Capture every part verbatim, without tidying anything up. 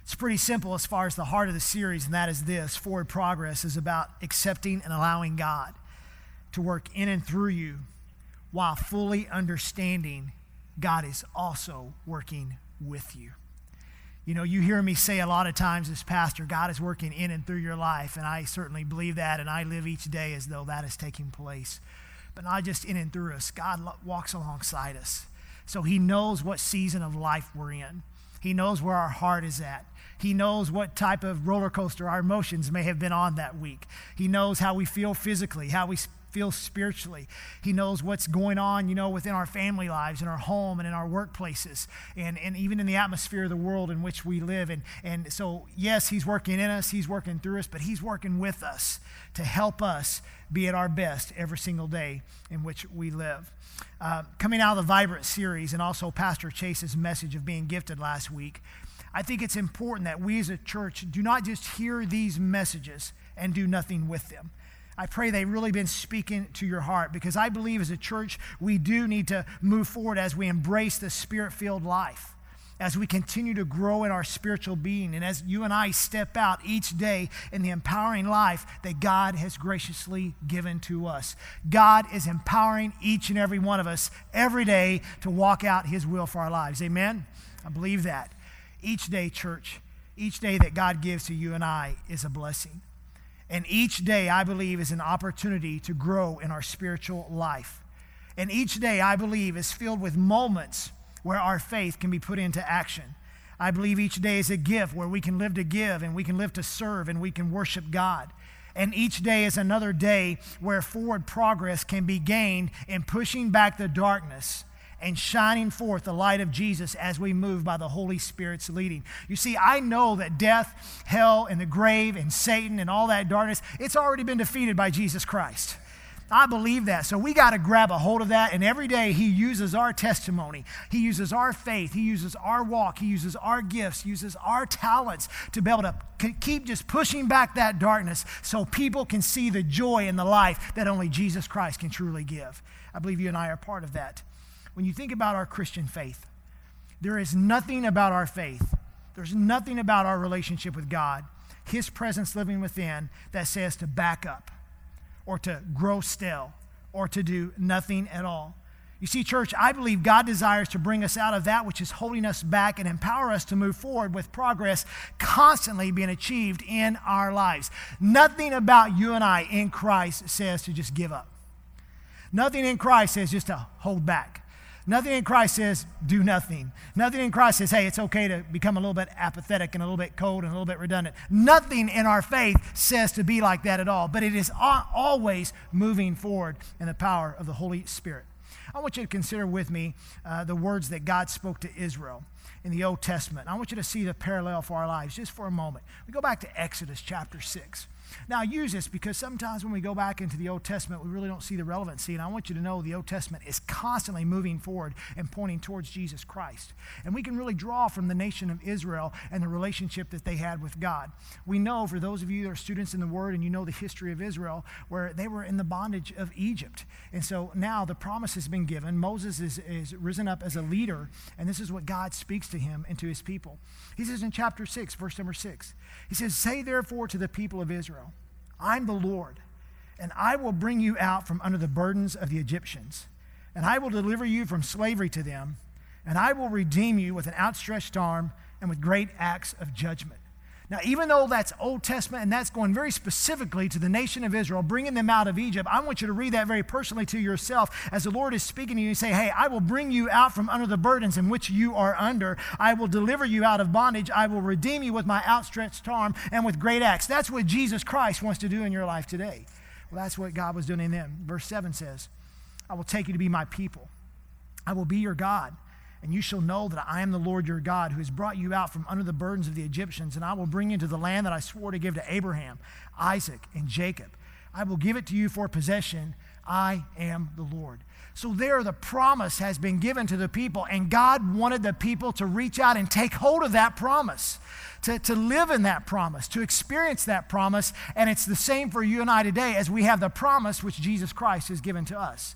It's pretty simple as far as the heart of the series, and that is this. Forward Progress is about accepting and allowing God to work in and through you while fully understanding God is also working with you. You know, you hear me say a lot of times as pastor, God is working in and through your life, and I certainly believe that, and I live each day as though that is taking place. But not just in and through us. God walks alongside us. So he knows what season of life we're in. He knows where our heart is at. He knows what type of roller coaster our emotions may have been on that week. He knows how we feel physically, how we feel spiritually. He knows what's going on, you know, within our family lives, in our home and in our workplaces, and, and even in the atmosphere of the world in which we live. And, and so, yes, he's working in us, he's working through us, but he's working with us to help us be at our best every single day in which we live. Uh, coming out of the Vibrant series and also Pastor Chase's message of being gifted last week, I think it's important that we as a church do not just hear these messages and do nothing with them. I pray they've really been speaking to your heart, because I believe as a church we do need to move forward as we embrace the Spirit-filled life, as we continue to grow in our spiritual being, and as you and I step out each day in the empowering life that God has graciously given to us. God is empowering each and every one of us every day to walk out his will for our lives. Amen? I believe that. Each day, church, each day that God gives to you and I is a blessing. And each day, I believe, is an opportunity to grow in our spiritual life. And each day, I believe, is filled with moments where our faith can be put into action. I believe each day is a gift where we can live to give, and we can live to serve, and we can worship God. And each day is another day where forward progress can be gained in pushing back the darkness and shining forth the light of Jesus as we move by the Holy Spirit's leading. You see, I know that death, hell, and the grave, and Satan, and all that darkness, it's already been defeated by Jesus Christ. I believe that. So we got to grab a hold of that, and every day he uses our testimony. He uses our faith. He uses our walk. He uses our gifts, uses our talents to be able to keep just pushing back that darkness so people can see the joy and the life that only Jesus Christ can truly give. I believe you and I are part of that. When you think about our Christian faith, there is nothing about our faith, there's nothing about our relationship with God, his presence living within, that says to back up or to grow still or to do nothing at all. You see, church, I believe God desires to bring us out of that which is holding us back and empower us to move forward with progress constantly being achieved in our lives. Nothing about you and I in Christ says to just give up. Nothing in Christ says just to hold back. Nothing in Christ says do nothing. Nothing in Christ says, hey, it's okay to become a little bit apathetic and a little bit cold and a little bit redundant. Nothing in our faith says to be like that at all, but it is always moving forward in the power of the Holy Spirit. I want you to consider with me uh, the words that God spoke to Israel in the Old Testament. I want you to see the parallel for our lives just for a moment. We go back to Exodus chapter six. Now, I use this because sometimes when we go back into the Old Testament, we really don't see the relevancy. And I want you to know the Old Testament is constantly moving forward and pointing towards Jesus Christ. And we can really draw from the nation of Israel and the relationship that they had with God. We know, for those of you that are students in the Word and you know the history of Israel, where they were in the bondage of Egypt. And so now the promise has been given. Moses is, is risen up as a leader, and this is what God speaks to him and to his people. He says in chapter six, verse number six, he says, "Say therefore to the people of Israel, I'm the Lord, and I will bring you out from under the burdens of the Egyptians, and I will deliver you from slavery to them, and I will redeem you with an outstretched arm and with great acts of judgment." Now, even though that's Old Testament and that's going very specifically to the nation of Israel, bringing them out of Egypt, I want you to read that very personally to yourself as the Lord is speaking to you and say, hey, I will bring you out from under the burdens in which you are under. I will deliver you out of bondage. I will redeem you with my outstretched arm and with great acts. That's what Jesus Christ wants to do in your life today. Well, that's what God was doing in them. Verse seven says, I will take you to be my people. I will be your God. And you shall know that I am the Lord your God, who has brought you out from under the burdens of the Egyptians, and I will bring you to the land that I swore to give to Abraham, Isaac, and Jacob. I will give it to you for possession. I am the Lord. So there the promise has been given to the people, and God wanted the people to reach out and take hold of that promise, to, to live in that promise, to experience that promise. And it's the same for you and I today as we have the promise which Jesus Christ has given to us.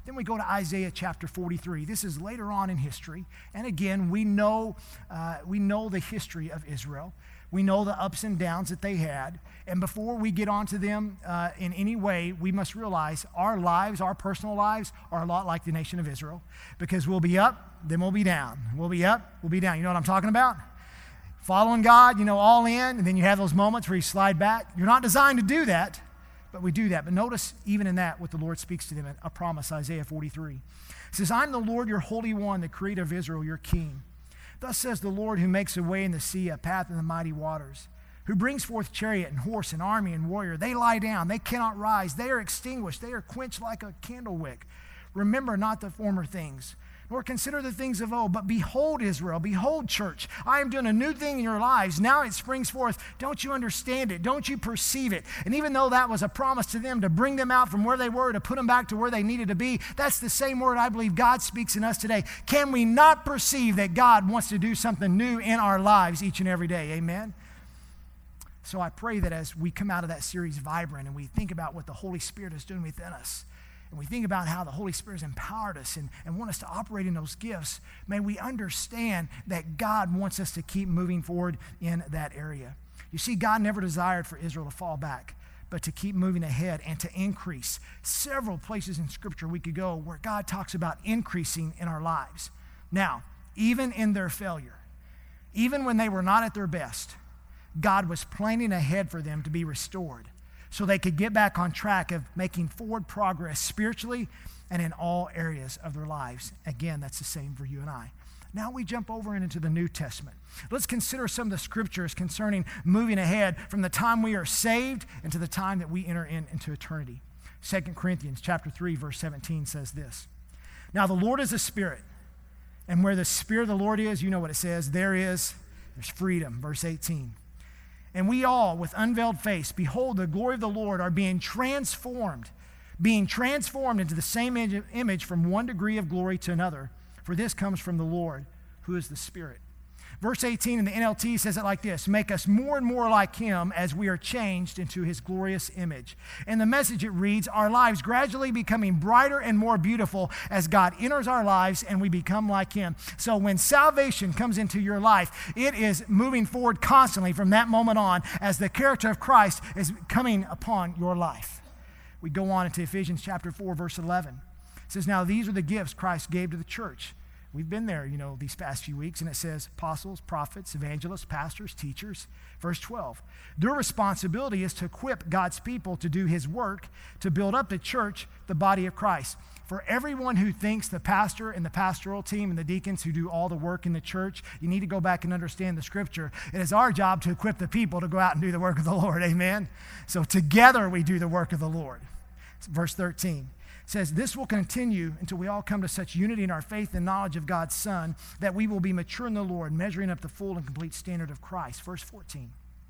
Then we go to Isaiah chapter forty-three. This is later on in history. And again, we know, uh, we know the history of Israel. We know the ups and downs that they had. And before we get onto them uh, in any way, we must realize our lives, our personal lives, are a lot like the nation of Israel. Because we'll be up, then we'll be down. We'll be up, we'll be down. You know what I'm talking about? Following God, you know, all in, and then you have those moments where you slide back. You're not designed to do that, but we do that. But notice, even in that, what the Lord speaks to them in a promise, Isaiah forty-three. It says, I'm the Lord, your Holy One, the Creator of Israel, your King. Thus says the Lord, who makes a way in the sea, a path in the mighty waters, who brings forth chariot and horse and army and warrior. They lie down, they cannot rise. They are extinguished, they are quenched like a candle wick. Remember not the former things, nor consider the things of old. But behold, Israel, behold, church, I am doing a new thing in your lives. Now it springs forth. Don't you understand it? Don't you perceive it? And even though that was a promise to them to bring them out from where they were, to put them back to where they needed to be, that's the same word I believe God speaks in us today. Can we not perceive that God wants to do something new in our lives each and every day? Amen? So I pray that as we come out of that series vibrant and we think about what the Holy Spirit is doing within us, and we think about how the Holy Spirit has empowered us and, and want us to operate in those gifts, may we understand that God wants us to keep moving forward in that area. You see, God never desired for Israel to fall back, but to keep moving ahead and to increase. Several places in Scripture we could go where God talks about increasing in our lives. Now, even in their failure, even when they were not at their best, God was planning ahead for them to be restored, so they could get back on track of making forward progress spiritually and in all areas of their lives. Again, that's the same for you and I. Now we jump over into the New Testament. Let's consider some of the scriptures concerning moving ahead from the time we are saved into the time that we enter in, into eternity. Second Corinthians chapter three, verse seventeen says this. Now the Lord is a spirit, and where the Spirit of the Lord is, you know what it says, there is, there's freedom. Verse eighteen. And we all, with unveiled face, behold the glory of the Lord, are being transformed, being transformed into the same image from one degree of glory to another. For this comes from the Lord, who is the Spirit. Verse eighteen in the N L T says it like this: make us more and more like him as we are changed into his glorious image. In the Message it reads, our lives gradually becoming brighter and more beautiful as God enters our lives and we become like him. So when salvation comes into your life, it is moving forward constantly from that moment on as the character of Christ is coming upon your life. We go on into Ephesians chapter four, verse eleven. It says, now these are the gifts Christ gave to the church. We've been there, you know, these past few weeks, and it says apostles, prophets, evangelists, pastors, teachers. Verse twelve, their responsibility is to equip God's people to do his work, to build up the church, the body of Christ. For everyone who thinks the pastor and the pastoral team and the deacons who do all the work in the church, you need to go back and understand the scripture. It is our job to equip the people to go out and do the work of the Lord, amen? So together we do the work of the Lord. Verse thirteen. Says, this will continue until we all come to such unity in our faith and knowledge of God's Son that we will be mature in the Lord, measuring up the full and complete standard of Christ. Verse fourteen.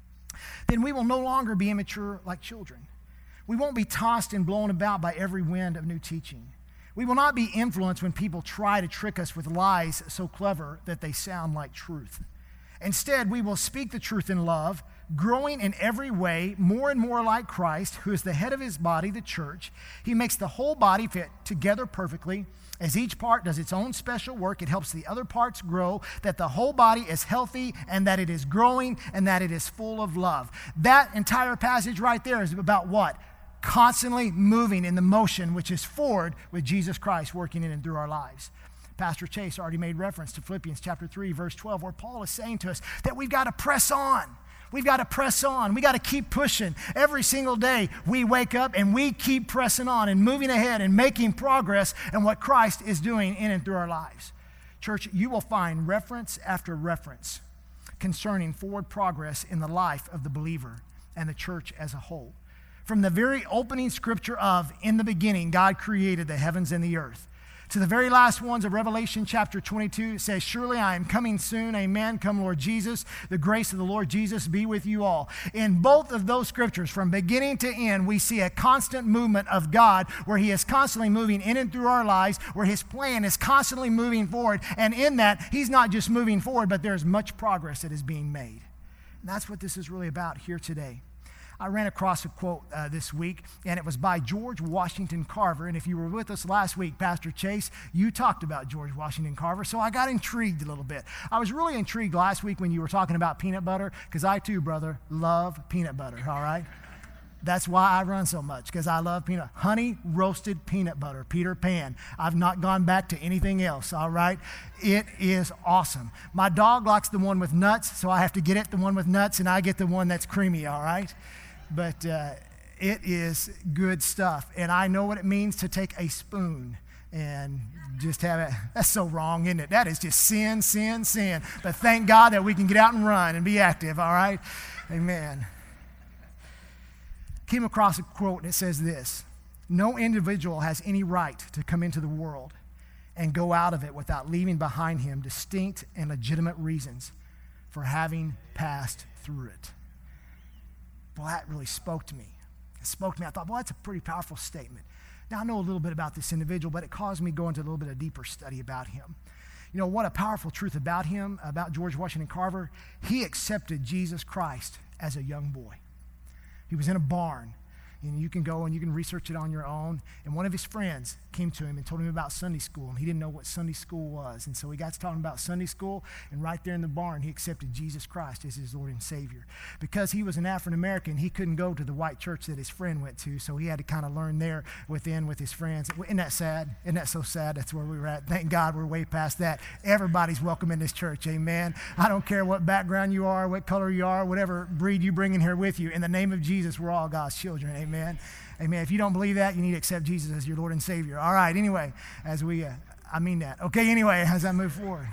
Then we will no longer be immature like children. We won't be tossed and blown about by every wind of new teaching. We will not be influenced when people try to trick us with lies so clever that they sound like truth. Instead, we will speak the truth in love, growing in every way more and more like Christ, who is the head of his body, the church. He makes the whole body fit together perfectly. As each part does its own special work, it helps the other parts grow, that the whole body is healthy and that it is growing and that it is full of love. That entire passage right there is about what? Constantly moving in the motion which is forward with Jesus Christ working in and through our lives. Pastor Chase already made reference to Philippians chapter three, verse twelve, where Paul is saying to us that we've got to press on. We've got to press on. We got to keep pushing. Every single day we wake up and we keep pressing on and moving ahead and making progress in what Christ is doing in and through our lives. Church, you will find reference after reference concerning forward progress in the life of the believer and the church as a whole. From the very opening scripture of, in the beginning, God created the heavens and the earth, to the very last ones of Revelation chapter twenty-two, it says, surely I am coming soon. Amen. Come, Lord Jesus. The grace of the Lord Jesus be with you all. In both of those scriptures, from beginning to end, we see a constant movement of God where he is constantly moving in and through our lives, where his plan is constantly moving forward. And in that, he's not just moving forward, but there's much progress that is being made. And that's what this is really about here today. I ran across a quote uh, this week, and it was by George Washington Carver. And if you were with us last week, Pastor Chase, you talked about George Washington Carver, so I got intrigued a little bit. I was really intrigued last week when you were talking about peanut butter, because I too, brother, love peanut butter, all right? That's why I run so much, because I love peanut. Honey roasted peanut butter, Peter Pan. I've not gone back to anything else, all right? It is awesome. My dog likes the one with nuts, so I have to get it, the one with nuts, and I get the one that's creamy, all right? But uh, it is good stuff. And I know what it means to take a spoon and just have it. That's so wrong, isn't it? That is just sin, sin, sin. But thank God that we can get out and run and be active, all right? Amen. Came across a quote, and it says this: no individual has any right to come into the world and go out of it without leaving behind him distinct and legitimate reasons for having passed through it. Well, that really spoke to me. It spoke to me. I thought, well, that's a pretty powerful statement. Now, I know a little bit about this individual, but it caused me to go into a little bit of deeper study about him. You know, what a powerful truth about him, about George Washington Carver. He accepted Jesus Christ as a young boy. He was in a barn, and you can go and you can research it on your own. And one of his friends came to him and told him about Sunday school, and he didn't know what Sunday school was. And so he got to talking about Sunday school, and right there in the barn, he accepted Jesus Christ as his Lord and Savior. Because he was an African-American, he couldn't go to the white church that his friend went to, so he had to kind of learn there within with his friends. Isn't that sad? Isn't that so sad? That's where we were at. Thank God we're way past that. Everybody's welcome in this church, amen? I don't care what background you are, what color you are, whatever breed you bring in here with you. In the name of Jesus, we're all God's children, amen? Amen. If you don't believe that, you need to accept Jesus as your Lord and Savior. All right, anyway, as we, uh, I mean that. Okay, anyway, as I move forward.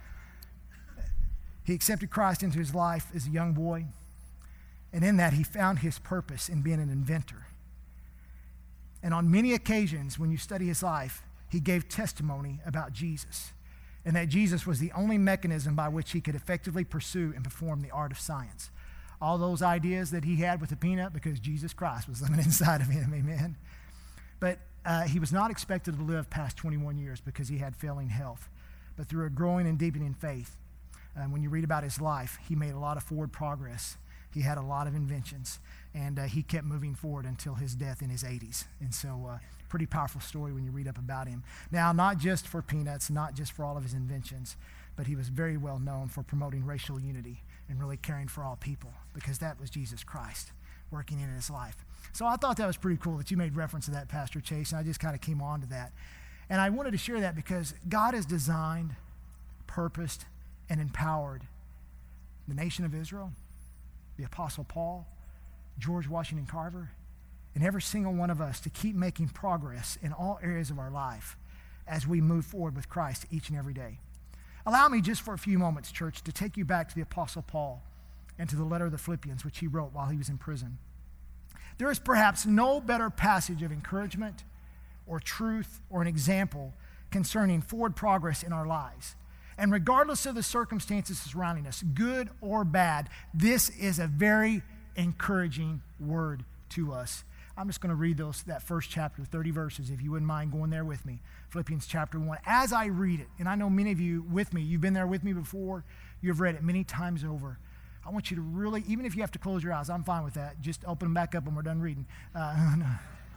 He accepted Christ into his life as a young boy, and in that he found his purpose in being an inventor. And on many occasions, when you study his life, he gave testimony about Jesus, and that Jesus was the only mechanism by which he could effectively pursue and perform the art of science. All those ideas that he had with the peanut, because Jesus Christ was living inside of him, amen. But uh, he was not expected to live past twenty-one years because he had failing health. But through a growing and deepening faith, um, when you read about his life, he made a lot of forward progress. He had a lot of inventions, and uh, he kept moving forward until his death in his eighties. And so uh, pretty powerful story when you read up about him. Now, not just for peanuts, not just for all of his inventions, but he was very well known for promoting racial unity and really caring for all people, because that was Jesus Christ working in his life. So I thought that was pretty cool that you made reference to that, Pastor Chase, and I just kind of came on to that. And I wanted to share that because God has designed, purposed, and empowered the nation of Israel, the Apostle Paul, George Washington Carver, and every single one of us to keep making progress in all areas of our life as we move forward with Christ each and every day. Allow me just for a few moments, church, to take you back to the Apostle Paul and to the letter of the Philippians, which he wrote while he was in prison. There is perhaps no better passage of encouragement or truth or an example concerning forward progress in our lives. And regardless of the circumstances surrounding us, good or bad, this is a very encouraging word to us. I'm just going to read those that first chapter, thirty verses, if you wouldn't mind going there with me. Philippians chapter one. As I read it, and I know many of you with me, you've been there with me before, you've read it many times over. I want you to really, even if you have to close your eyes, I'm fine with that. Just open them back up when we're done reading. Uh, no.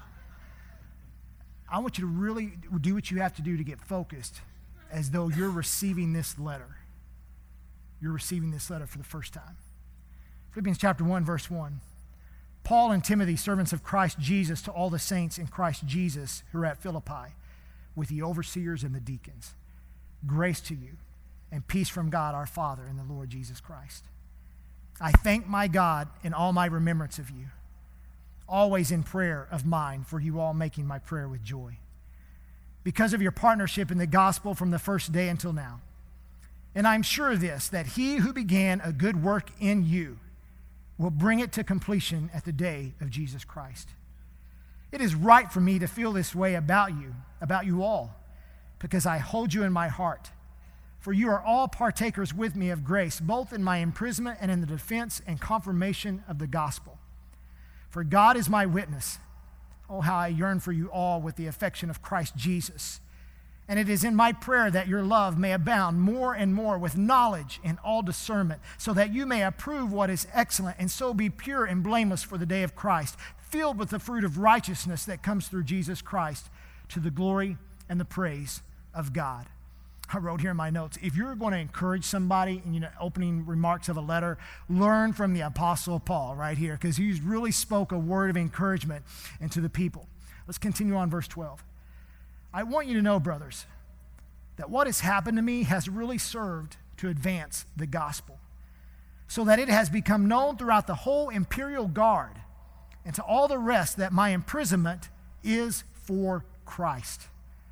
I want you to really do what you have to do to get focused, as though you're receiving this letter. You're receiving this letter for the first time. Philippians chapter one, verse one. Paul and Timothy, servants of Christ Jesus, to all the saints in Christ Jesus who are at Philippi, with the overseers and the deacons. Grace to you and peace from God our Father and the Lord Jesus Christ. I thank my God in all my remembrance of you, always in prayer of mine, for you all making my prayer with joy, because of your partnership in the gospel from the first day until now. And I'm sure of this, that he who began a good work in you will bring it to completion at the day of Jesus Christ. It is right for me to feel this way about you, about you all, because I hold you in my heart. For you are all partakers with me of grace, both in my imprisonment and in the defense and confirmation of the gospel. For God is my witness. Oh, how I yearn for you all with the affection of Christ Jesus. And it is in my prayer that your love may abound more and more with knowledge and all discernment, so that you may approve what is excellent, and so be pure and blameless for the day of Christ, filled with the fruit of righteousness that comes through Jesus Christ, to the glory and the praise of God. I wrote here in my notes, if you're going to encourage somebody in, you know, opening remarks of a letter, learn from the Apostle Paul right here, because he really spoke a word of encouragement into the people. Let's continue on verse twelve. I want you to know, brothers, that what has happened to me has really served to advance the gospel, so that it has become known throughout the whole imperial guard and to all the rest that my imprisonment is for Christ.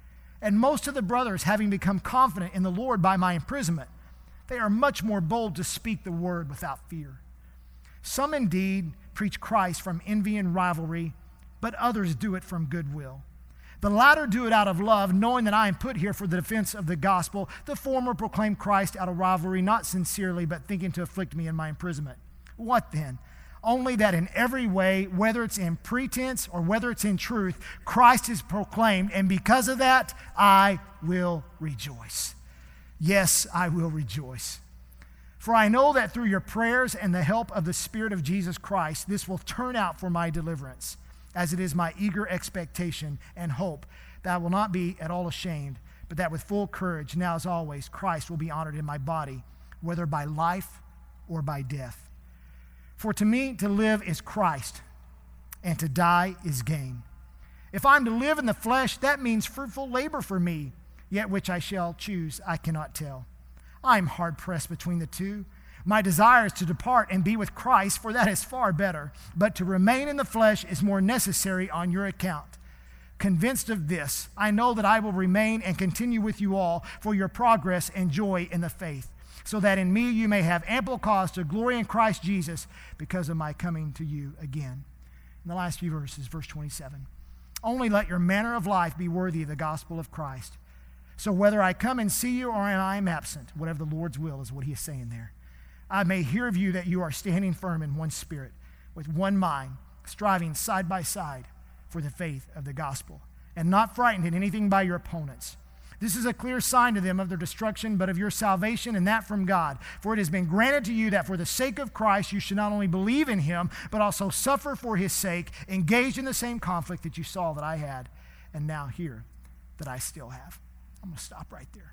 And most of the brothers, having become confident in the Lord by my imprisonment, they are much more bold to speak the word without fear. Some indeed preach Christ from envy and rivalry, but others do it from goodwill. The latter do it out of love, knowing that I am put here for the defense of the gospel. The former proclaim Christ out of rivalry, not sincerely, but thinking to afflict me in my imprisonment. What then? Only that in every way, whether it's in pretense or whether it's in truth, Christ is proclaimed, and because of that, I will rejoice. Yes, I will rejoice. For I know that through your prayers and the help of the Spirit of Jesus Christ, this will turn out for my deliverance, as it is my eager expectation and hope that I will not be at all ashamed, but that with full courage, now as always, Christ will be honored in my body, whether by life or by death. For to me to live is Christ, and to die is gain. If I'm to live in the flesh, that means fruitful labor for me, yet which I shall choose, I cannot tell. I am hard-pressed between the two. My desire is to depart and be with Christ, for that is far better. But to remain in the flesh is more necessary on your account. Convinced of this, I know that I will remain and continue with you all for your progress and joy in the faith, so that in me you may have ample cause to glory in Christ Jesus because of my coming to you again. In the last few verses, verse twenty-seven. Only let your manner of life be worthy of the gospel of Christ. So whether I come and see you or I am absent, whatever the Lord's will is what he is saying there, I may hear of you that you are standing firm in one spirit, with one mind, striving side by side for the faith of the gospel, and not frightened in anything by your opponents. This is a clear sign to them of their destruction, but of your salvation, and that from God. For it has been granted to you that for the sake of Christ you should not only believe in him, but also suffer for his sake, engaged in the same conflict that you saw that I had, and now hear that I still have. I'm going to stop right there.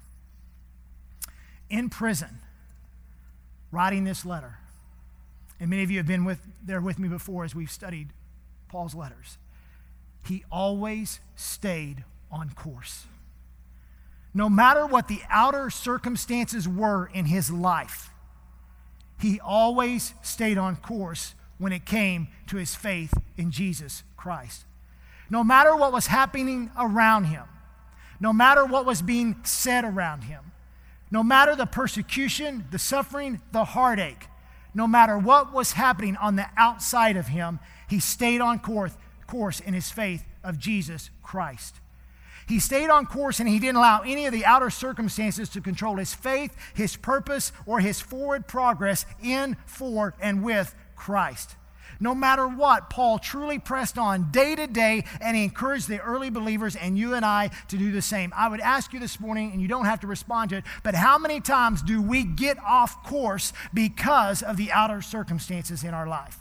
In prison, writing this letter, and many of you have been with there with me before as we've studied Paul's letters, he always stayed on course. No matter what the outer circumstances were in his life, he always stayed on course when it came to his faith in Jesus Christ. No matter what was happening around him, no matter what was being said around him, no matter the persecution, the suffering, the heartache, no matter what was happening on the outside of him, he stayed on course, course in his faith of Jesus Christ. He stayed on course, and he didn't allow any of the outer circumstances to control his faith, his purpose, or his forward progress in, for, and with Christ. No matter what, Paul truly pressed on day to day, and he encouraged the early believers and you and I to do the same. I would ask you this morning, and you don't have to respond to it, but how many times do we get off course because of the outer circumstances in our life?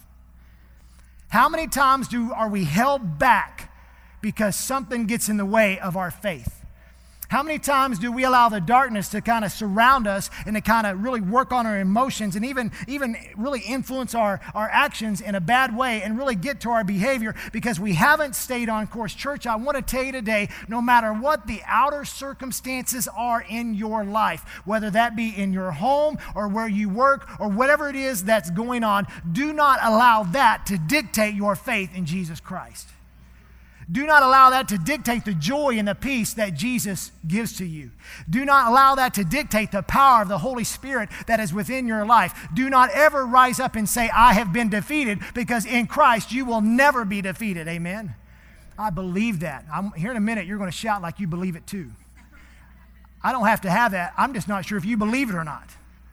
How many times do are we held back because something gets in the way of our faith? How many times do we allow the darkness to kind of surround us and to kind of really work on our emotions and even, even really influence our, our actions in a bad way and really get to our behavior because we haven't stayed on course? Church, I want to tell you today, no matter what the outer circumstances are in your life, whether that be in your home or where you work or whatever it is that's going on, do not allow that to dictate your faith in Jesus Christ. Do not allow that to dictate the joy and the peace that Jesus gives to you. Do not allow that to dictate the power of the Holy Spirit that is within your life. Do not ever rise up and say, I have been defeated, because in Christ you will never be defeated. Amen? I believe that. I'm, here in a minute you're going to shout like you believe it too. I don't have to have that. I'm just not sure if you believe it or not.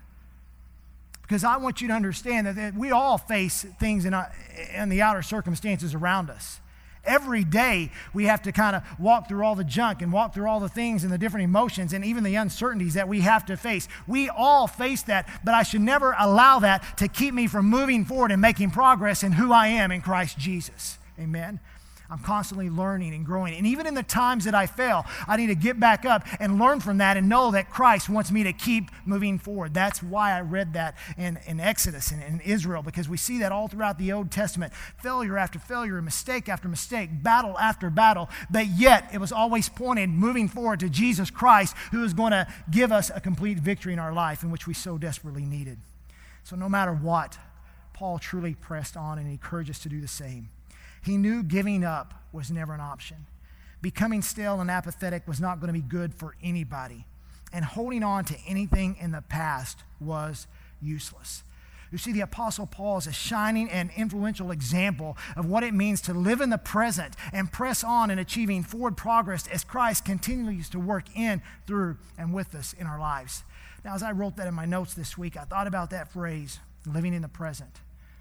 Because I want you to understand that, that we all face things in, our, in the outer circumstances around us. Every day we have to kind of walk through all the junk and walk through all the things and the different emotions and even the uncertainties that we have to face. We all face that, but I should never allow that to keep me from moving forward and making progress in who I am in Christ Jesus. Amen. I'm constantly learning and growing. And even in the times that I fail, I need to get back up and learn from that and know that Christ wants me to keep moving forward. That's why I read that in, in Exodus and in Israel, because we see that all throughout the Old Testament. Failure after failure, mistake after mistake, battle after battle. But yet it was always pointed moving forward to Jesus Christ, who is going to give us a complete victory in our life in which we so desperately needed. So no matter what, Paul truly pressed on and encouraged us to do the same. He knew giving up was never an option. Becoming stale and apathetic was not going to be good for anybody. And holding on to anything in the past was useless. You see, the Apostle Paul is a shining and influential example of what it means to live in the present and press on in achieving forward progress as Christ continues to work in, through, and with us in our lives. Now, as I wrote that in my notes this week, I thought about that phrase, living in the present.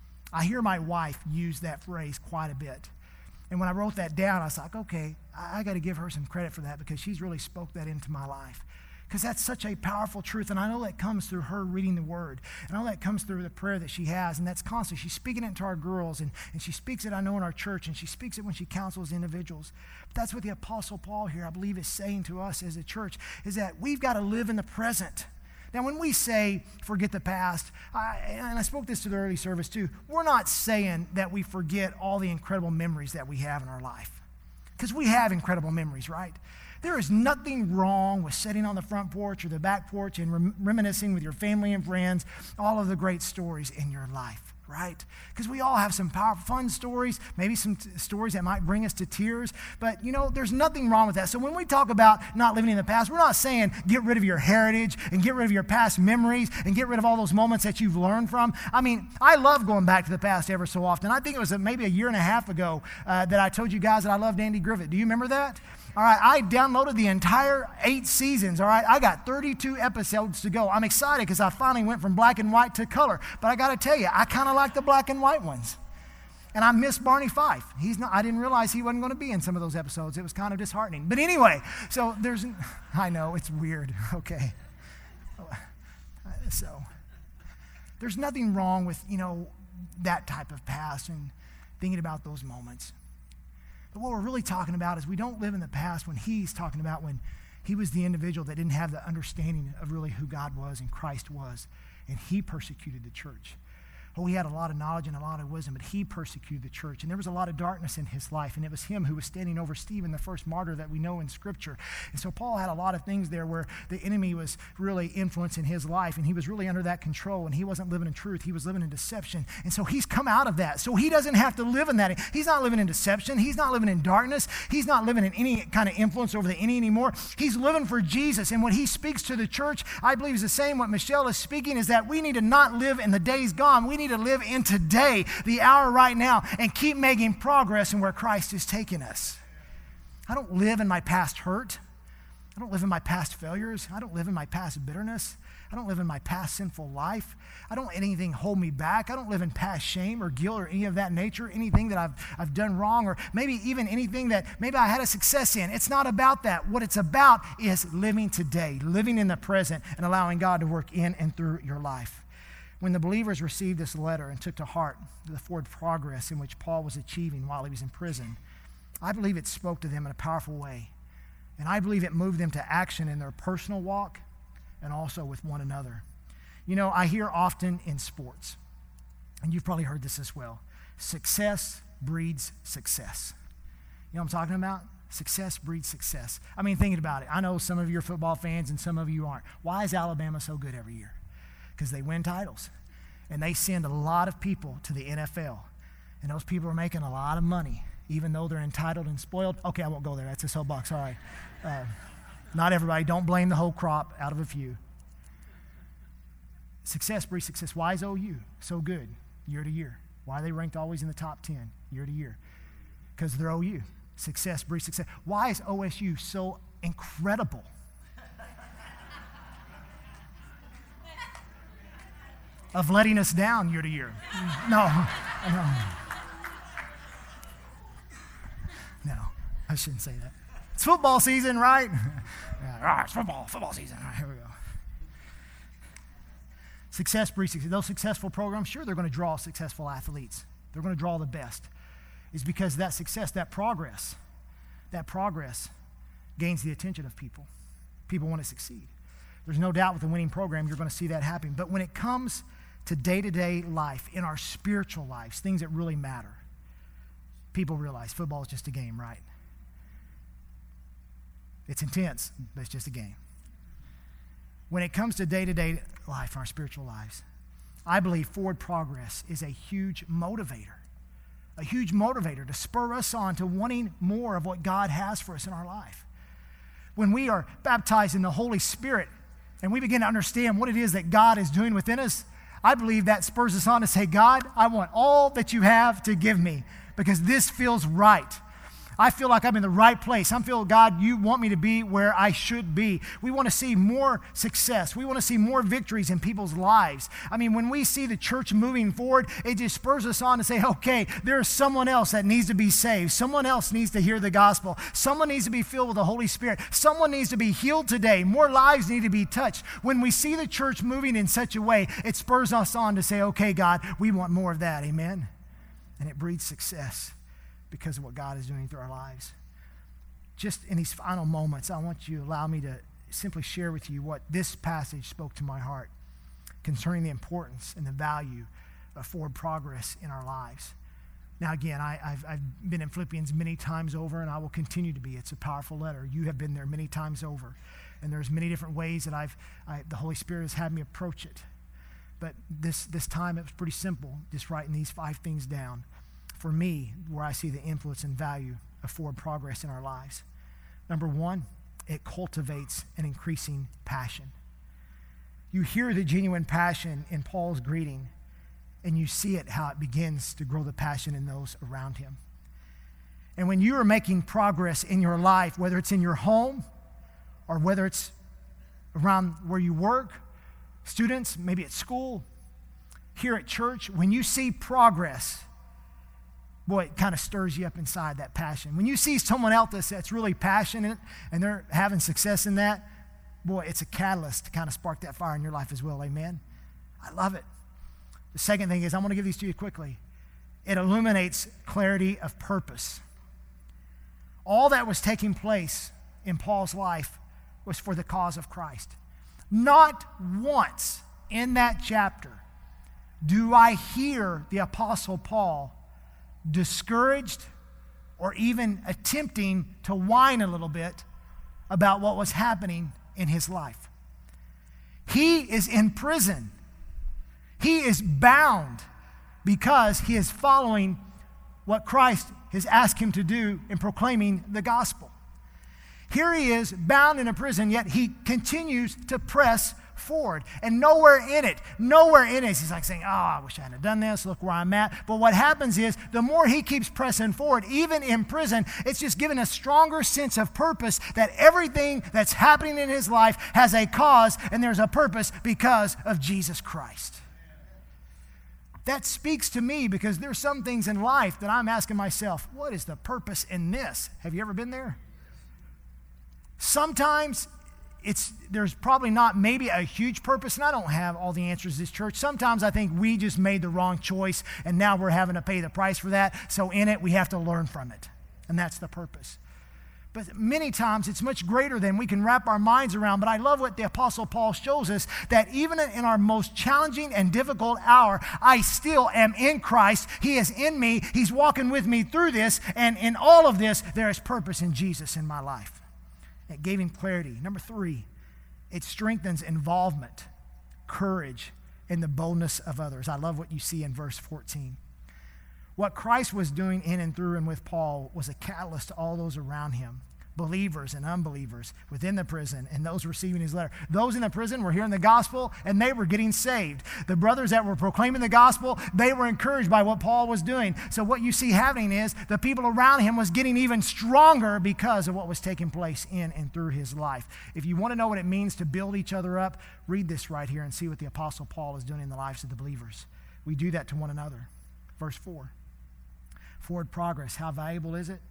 I hear my wife use that phrase quite a bit. And when I wrote that down, I was like, okay, I, I got to give her some credit for that because she's really spoke that into my life. Because that's such a powerful truth. And I know that comes through her reading the Word. And I know that comes through the prayer that she has. And that's constant. She's speaking it to our girls. And, and she speaks it, I know, in our church. And she speaks it when she counsels individuals. But that's what the Apostle Paul here, I believe, is saying to us as a church, is that we've got to live in the present. Now, when we say forget the past, I, and I spoke this to the early service too, we're not saying that we forget all the incredible memories that we have in our life. Because we have incredible memories, right? There is nothing wrong with sitting on the front porch or the back porch and rem- reminiscing with your family and friends all of the great stories in your life, right? Because we all have some powerful, fun stories, maybe some t- stories that might bring us to tears. But, you know, there's nothing wrong with that. So when we talk about not living in the past, we're not saying get rid of your heritage and get rid of your past memories and get rid of all those moments that you've learned from. I mean, I love going back to the past ever so often. I think it was maybe a year and a half ago uh, that I told you guys that I loved Andy Griffith. Do you remember that? All right, I downloaded the entire eight seasons, all right? I got thirty-two episodes to go. I'm excited because I finally went from black and white to color. But I got to tell you, I kind of like the black and white ones. And I miss Barney Fife. He's not, I didn't realize he wasn't going to be in some of those episodes. It was kind of disheartening. But anyway, so there's, I know, it's weird, okay. So there's nothing wrong with, you know, that type of past and thinking about those moments. But what we're really talking about is we don't live in the past when he's talking about when he was the individual that didn't have the understanding of really who God was and Christ was, and he persecuted the church. Oh, he had a lot of knowledge and a lot of wisdom, but he persecuted the church. And there was a lot of darkness in his life, and it was him who was standing over Stephen, the first martyr that we know in Scripture. And so Paul had a lot of things there where the enemy was really influencing his life, and he was really under that control, and he wasn't living in truth. He was living in deception. And so he's come out of that. So he doesn't have to live in that. He's not living in deception. He's not living in darkness. He's not living in any kind of influence over the enemy anymore. He's living for Jesus. And when he speaks to the church, I believe is the same. What Michelle is speaking is that we need to not live in the days gone. We need to live in today, the hour right now, and keep making progress in where Christ is taking us. I don't live in my past hurt. I don't live in my past failures. I don't live in my past bitterness. I don't live in my past sinful life. I don't let anything hold me back. I don't live in past shame or guilt or any of that nature, anything that I've, I've done wrong, or maybe even anything that maybe I had a success in. It's not about that. What it's about is living today, living in the present, and allowing God to work in and through your life. When the believers received this letter and took to heart the forward progress in which Paul was achieving while he was in prison, I believe it spoke to them in a powerful way. And I believe it moved them to action in their personal walk and also with one another. You know, I hear often in sports, and you've probably heard this as well, success breeds success. You know what I'm talking about? Success breeds success. I mean, thinking about it, I know some of you are football fans and some of you aren't. Why is Alabama so good every year? Because they win titles, and they send a lot of people to the N F L, and those people are making a lot of money, even though they're entitled and spoiled. Okay, I won't go there. That's a soapbox. All right. Uh, not everybody. Don't blame the whole crop out of a few. Success breeds success. Why is O U so good year to year? Why are they ranked always in the top ten year to year? Because they're O U. Success breeds success. Why is O S U so incredible? Of letting us down year to year. No, no. I shouldn't say that. It's football season, right? Yeah, oh, it's football, football season. All right, here we go. Success breeds success. Those successful programs, sure, they're going to draw successful athletes. They're going to draw the best. It's because that success, that progress, that progress gains the attention of people. People want to succeed. There's no doubt with a winning program, you're going to see that happen. But when it comes to day-to-day life, in our spiritual lives, things that really matter, people realize football is just a game, right? It's intense, but it's just a game. When it comes to day-to-day life, our spiritual lives, I believe forward progress is a huge motivator, a huge motivator to spur us on to wanting more of what God has for us in our life. When we are baptized in the Holy Spirit and we begin to understand what it is that God is doing within us, I believe that spurs us on to say, God, I want all that you have to give me because this feels right. I feel like I'm in the right place. I feel, God, you want me to be where I should be. We want to see more success. We want to see more victories in people's lives. I mean, when we see the church moving forward, it just spurs us on to say, okay, there's someone else that needs to be saved. Someone else needs to hear the gospel. Someone needs to be filled with the Holy Spirit. Someone needs to be healed today. More lives need to be touched. When we see the church moving in such a way, it spurs us on to say, okay, God, we want more of that. Amen? And it breeds success because of what God is doing through our lives. Just in these final moments, I want you to allow me to simply share with you what this passage spoke to my heart concerning the importance and the value of forward progress in our lives. Now, again, I, I've, I've been in Philippians many times over, and I will continue to be. It's a powerful letter. You have been there many times over, and there's many different ways that I've, I, the Holy Spirit has had me approach it. But this, this time, it was pretty simple, just writing these five things down. For me, where I see the influence and value of forward progress in our lives. Number one, it cultivates an increasing passion. You hear the genuine passion in Paul's greeting, and you see it, how it begins to grow the passion in those around him. And when you are making progress in your life, whether it's in your home or whether it's around where you work, students, maybe at school, here at church, when you see progress, boy, it kind of stirs you up inside, that passion. When you see someone else that's really passionate and they're having success in that, boy, it's a catalyst to kind of spark that fire in your life as well, amen? I love it. The second thing is, I'm going to give these to you quickly. It illuminates clarity of purpose. All that was taking place in Paul's life was for the cause of Christ. Not once in that chapter do I hear the Apostle Paul discouraged or even attempting to whine a little bit about what was happening in his life. He is in prison. He is bound because he is following what Christ has asked him to do in proclaiming the gospel. Here he is bound in a prison, yet he continues to press forward. And nowhere in it, nowhere in it, he's like saying, oh, I wish I hadn't done this, look where I'm at. But what happens is, the more he keeps pressing forward, even in prison, it's just given a stronger sense of purpose that everything that's happening in his life has a cause and there's a purpose because of Jesus Christ. That speaks to me because there's some things in life that I'm asking myself, what is the purpose in this? Have you ever been there? Sometimes it's there's probably not maybe a huge purpose, and I don't have all the answers this church. Sometimes I think we just made the wrong choice, and now we're having to pay the price for that. So in it, we have to learn from it, and that's the purpose. But many times it's much greater than we can wrap our minds around. But I love what the Apostle Paul shows us, that even in our most challenging and difficult hour, I still am in Christ. He is in me. He's walking with me through this. And in all of this, there is purpose in Jesus in my life. It gave him clarity. Number three, it strengthens involvement, courage, and the boldness of others. I love what you see in verse fourteen. What Christ was doing in and through and with Paul was a catalyst to all those around him, believers and unbelievers within the prison and those receiving his letter. Those in the prison were hearing the gospel and they were getting saved. The brothers that were proclaiming the gospel, they were encouraged by what Paul was doing. So what you see happening is the people around him was getting even stronger because of what was taking place in and through his life. If you want to know what it means to build each other up, read this right here and see what the Apostle Paul is doing in the lives of the believers. We do that to one another. Verse four. Forward progress, how valuable is it?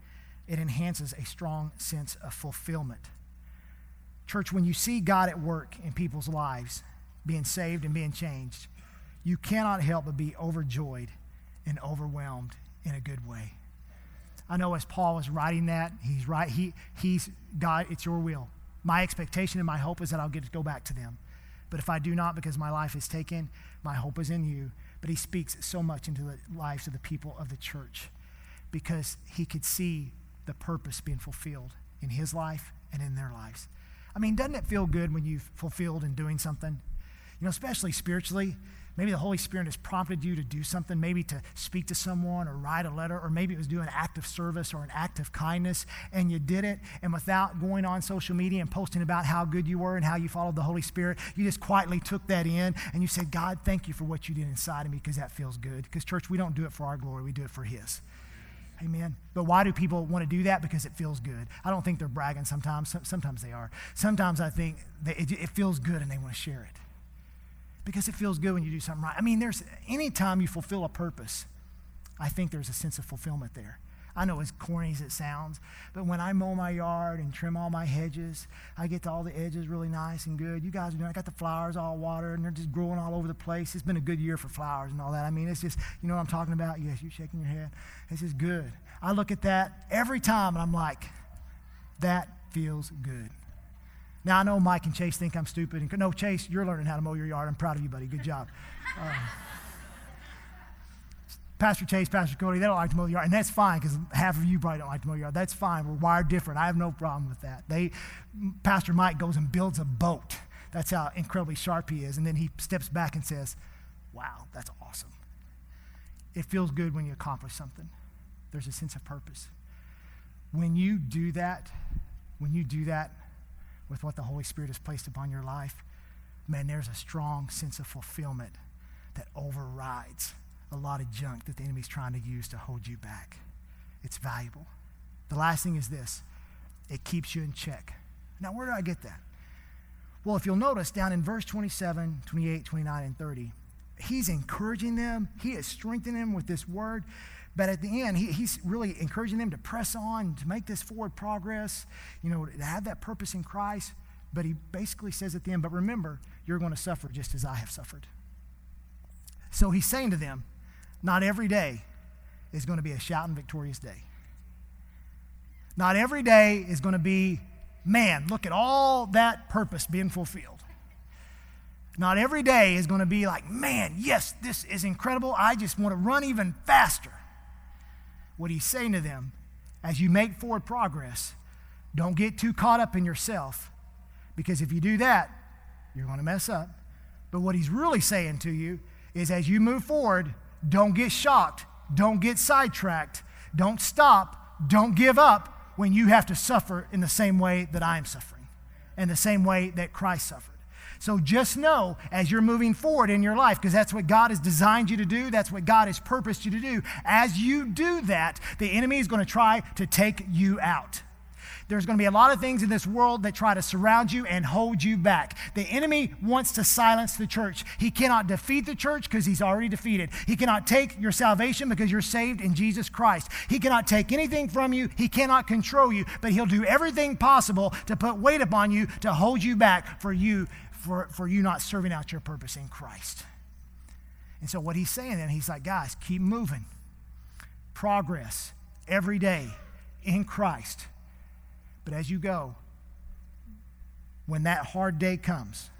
it enhances a strong sense of fulfillment. Church, when you see God at work in people's lives, being saved and being changed, you cannot help but be overjoyed and overwhelmed in a good way. I know as Paul was writing that, he's right, he, he's, God, it's your will. My expectation and my hope is that I'll get to go back to them. But if I do not, because my life is taken, my hope is in you. But he speaks so much into the lives of the people of the church because he could see the purpose being fulfilled in his life and in their lives. I mean, doesn't it feel good when you've fulfilled in doing something? You know, especially spiritually. Maybe the Holy Spirit has prompted you to do something, maybe to speak to someone or write a letter, or maybe it was doing an act of service or an act of kindness, and you did it, and without going on social media and posting about how good you were and how you followed the Holy Spirit, you just quietly took that in, and you said, God, thank you for what you did inside of me, because that feels good. Because, church, we don't do it for our glory, we do it for his. Amen. But why do people want to do that? Because it feels good. I don't think they're bragging sometimes. Sometimes they are. Sometimes I think that it, it feels good and they want to share it. Because it feels good when you do something right. I mean, there's any time you fulfill a purpose, I think there's a sense of fulfillment there. I know as corny as it sounds, but when I mow my yard and trim all my hedges, I get to all the edges really nice and good. You guys are doing, I got the flowers all watered and they're just growing all over the place. It's been a good year for flowers and all that. I mean, it's just, you know what I'm talking about? Yes, you're shaking your head. It's just good. I look at that every time and I'm like, that feels good. Now, I know Mike and Chase think I'm stupid. And no, Chase, you're learning how to mow your yard. I'm proud of you, buddy. Good job. Uh, Pastor Chase, Pastor Cody, they don't like to mow the yard. And that's fine because half of you probably don't like to mow your yard. That's fine. We're wired different. I have no problem with that. They, Pastor Mike goes and builds a boat. That's how incredibly sharp he is. And then he steps back and says, wow, that's awesome. It feels good when you accomplish something. There's a sense of purpose. When you do that, when you do that, with what the Holy Spirit has placed upon your life, man, there's a strong sense of fulfillment that overrides a lot of junk that the enemy's trying to use to hold you back. It's valuable. The last thing is this. It keeps you in check. Now, where do I get that? Well, if you'll notice down in verse twenty-seven, twenty-eight, twenty-nine, and thirty, he's encouraging them. He is strengthening them with this word. But at the end, he, he's really encouraging them to press on, to make this forward progress, you know, to have that purpose in Christ. But he basically says at the end, but remember, you're going to suffer just as I have suffered. So he's saying to them, not every day is going to be a shouting victorious day. Not every day is going to be, man, look at all that purpose being fulfilled. Not every day is going to be like, man, yes, this is incredible. I just want to run even faster. What he's saying to them, as you make forward progress, don't get too caught up in yourself, because if you do that, you're going to mess up. But what he's really saying to you is as you move forward, don't get shocked, don't get sidetracked, don't stop, don't give up when you have to suffer in the same way that I am suffering, and the same way that Christ suffered. So just know as you're moving forward in your life, because that's what God has designed you to do, that's what God has purposed you to do. As you do that, the enemy is going to try to take you out. There's going to be a lot of things in this world that try to surround you and hold you back. The enemy wants to silence the church. He cannot defeat the church because he's already defeated. He cannot take your salvation because you're saved in Jesus Christ. He cannot take anything from you. He cannot control you, but he'll do everything possible to put weight upon you to hold you back for you For, for you not serving out your purpose in Christ. And so what he's saying then, he's like, guys, keep moving. Progress every day in Christ. But as you go, when that hard day comes,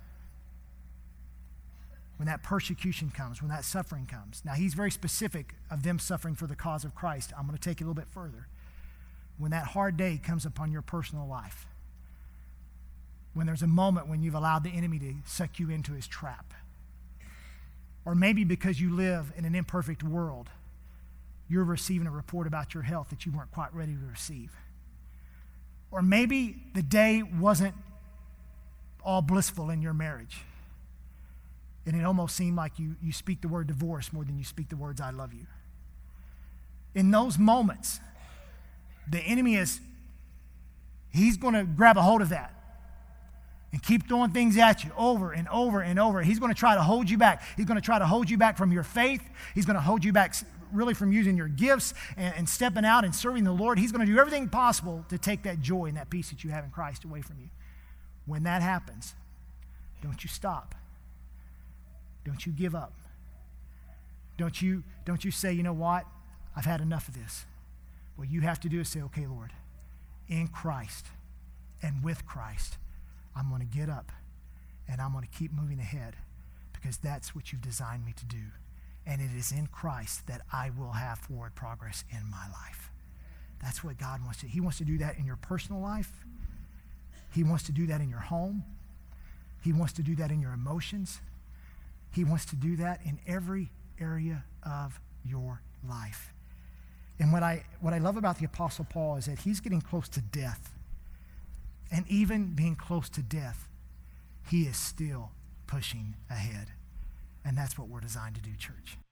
when that persecution comes, when that suffering comes. Now, he's very specific of them suffering for the cause of Christ. I'm going to take it a little bit further. When that hard day comes upon your personal life, when there's a moment when you've allowed the enemy to suck you into his trap. Or maybe because you live in an imperfect world, you're receiving a report about your health that you weren't quite ready to receive. Or maybe the day wasn't all blissful in your marriage. And it almost seemed like you, you speak the word divorce more than you speak the words I love you. In those moments, the enemy is, he's going to grab a hold of that. and keep throwing things at you over and over and over. He's going to try to hold you back. He's going to try to hold you back from your faith. He's going to hold you back really from using your gifts and, and stepping out and serving the Lord. He's going to do everything possible to take that joy and that peace that you have in Christ away from you. When that happens, don't you stop. Don't you give up. Don't you, don't you say, you know what, I've had enough of this. What you have to do is say, okay, Lord, in Christ and with Christ, I'm going to get up and I'm going to keep moving ahead because that's what you've designed me to do. And it is in Christ that I will have forward progress in my life. That's what God wants to do. He wants to do that in your personal life. He wants to do that in your home. He wants to do that in your emotions. He wants to do that in every area of your life. And what I, what I love about the Apostle Paul is that he's getting close to death. And even being close to death, he is still pushing ahead. And that's what we're designed to do, church.